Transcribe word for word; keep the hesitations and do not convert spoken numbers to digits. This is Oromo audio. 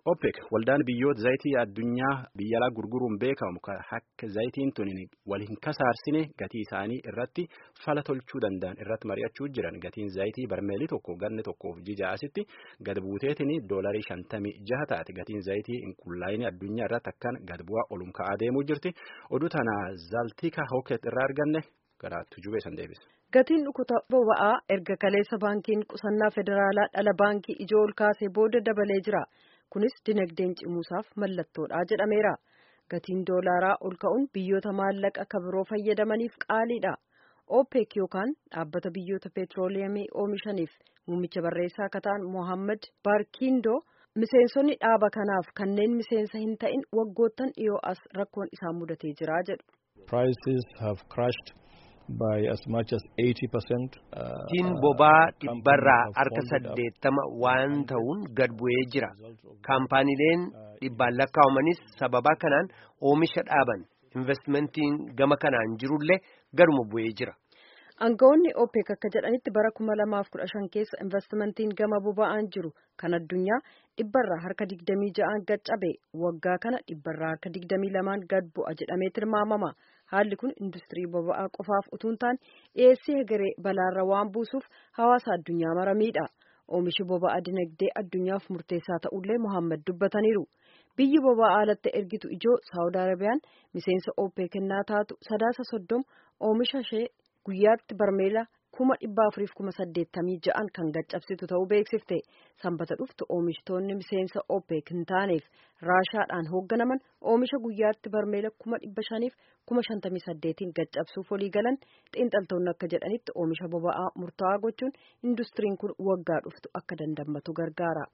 OPEC waldaan biyyoota zayitii addunyaa biyya alaa gurguruun beekamu kan akka zayitiin tuniin wal hin kasaarsine gatii isaanii irratti fala tolchuu danda'an irratti mari'achuu jiran gatiin zayitii barmeelii tokko ganne tokkoof jija'asitti gad buuteetiin doolarii shantamii jaha taate gatiin zayitii inqullaayinii addunyaa irratti akkan gad bu'aa olum ka'aa deemuu jirti oduu tana zaaltika hooket irraa arganne garaattu jubee san deebisa. Gatiin dhukkuba boba'aa erga kaleessa baankiin qusannaa federaalaa dhala baankii ijoo ol kaasee booda dabalee jira. Kunis dinagdeen cimuusaaf mallattoodha jedhameera. Gatiin doolaaraa ol ka'uun biyyoota maallaqa akka biroo fayyadamaniif qaaliidha. OPEC yookaan dhaabbata biyyoota peetrooliyamii oomishaniif muummicha barreessaa akka ta'an Mohammad Barkindo miseensonni dhaaba kanaaf kanneen miseensa hin ta'in waggoottan dhiyoo as rakkoon isaan mudatee jira jedhu. Prices have crashed by as much as eighty percent. Gatiin boba'aa dhibbarraa harka saddeettama waan ta'uun gad bu'ee jira. Kaampaaniileen dhibbaan lakkaa'amanis sababa kanaan oomisha dhaaban. Investmentiin gama kanaan jirullee gaduma bu'ee jira. Aangawoonni OPEC akka jedhanitti bara kuma lamaaf kudha shan keessa investmentiin gama boba'aan jiru kan addunyaa dhibbarraa harka digdamii ja'aan gad cabe waggaa kana dhibbarraa harka digdamii lamaan gad bu'a jedhamee tilmaamama. Haalli kun industirii boba'aa qofaaf utuu hin taane dhiyeessii hegeree balaarra waan buusuuf hawaasa addunyaa mara miidha. Oomishi boba'aa dinagdee addunyaaf murteessaa ta'ullee Mohammad dubbataniiru. Biyyi boba'aa alatti ergitu ijoo Saawud Arabiyaan miseensa OPEC kennaa taatu sadaasa soddoma oomisha ishee guyyaatti barmeela kuma dhibba afuriif kuma saddeettamii ja'an kan gaccabsitu ta'uu beeksifte. Sanbata dhuftu oomishtoonni miseensa OPEC hin taaneef Raashaadhaan hoogganaman oomisha guyyaatti barmeela kuma dhibba shaniif kuma shantamii saddeetiin gaccabsuuf walii galan. Xiinxaltoonni akka jedhanitti oomisha boba'aa murtaa'aa gochuun industiriin kun waggaa dhuftu akka dandammatu gargaara.